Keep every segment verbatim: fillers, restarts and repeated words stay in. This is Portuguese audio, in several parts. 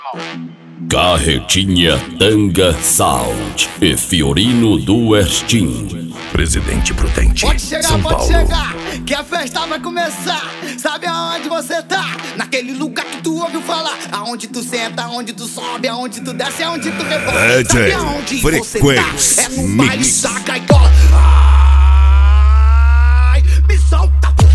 Carretinha Tanga Sound e Fiorino do Estim. Presidente Prudente, pode chegar, São pode Paulo. chegar, que a festa vai começar. Sabe aonde você tá? Naquele lugar que tu ouviu falar. Aonde tu senta, aonde tu sobe, aonde tu desce, aonde tu rebola. Sabe aonde você tá? É no baile da gaiola. Ai, me solta, porra.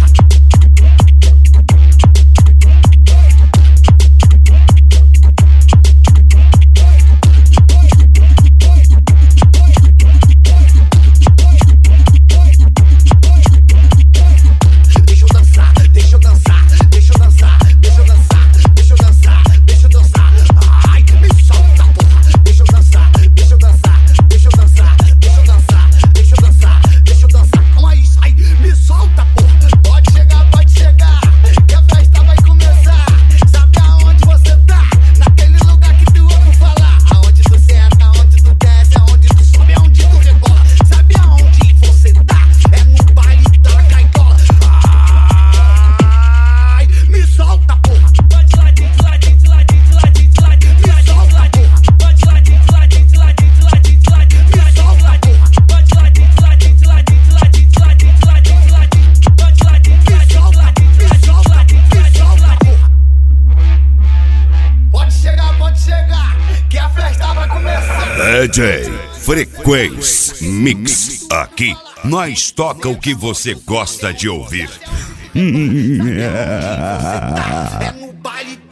D J Frequência Mix. Aqui nós toca o que você gosta de ouvir. É no baile